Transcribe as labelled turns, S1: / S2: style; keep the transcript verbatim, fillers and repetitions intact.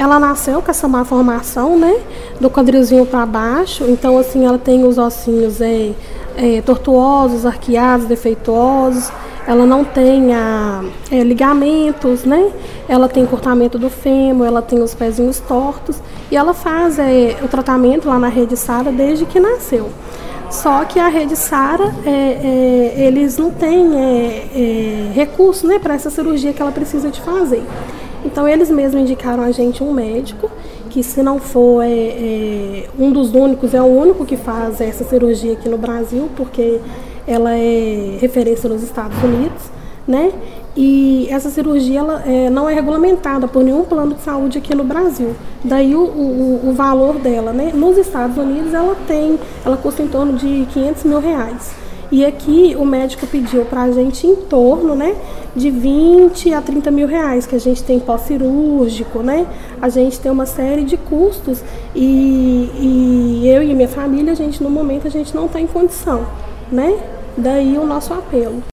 S1: ela nasceu com essa malformação, né, do quadrilzinho para baixo, então assim ela tem os ossinhos é, é, tortuosos, arqueados, defeituosos, ela não tem a, é, ligamentos, né, ela tem encurtamento do fêmur, ela tem os pezinhos tortos e ela faz é, o tratamento lá na Rede Sara desde que nasceu. Só que a Rede Sara, é, é, eles não têm é, é, recurso, né, para essa cirurgia que ela precisa de fazer. Então eles mesmos indicaram a gente um médico, que se não for é, é, um dos únicos, é o único que faz essa cirurgia aqui no Brasil, porque ela é referência nos Estados Unidos, né? E essa cirurgia ela, é, não é regulamentada por nenhum plano de saúde aqui no Brasil. Daí o, o, o valor dela, né? Nos Estados Unidos ela tem, ela custa em torno de quinhentos mil reais. E aqui o médico pediu para a gente em torno, né, de vinte a trinta mil reais, que a gente tem pós-cirúrgico, né? A gente tem uma série de custos e, e eu e minha família, a gente no momento a gente não está em condição, né? Daí o nosso apelo.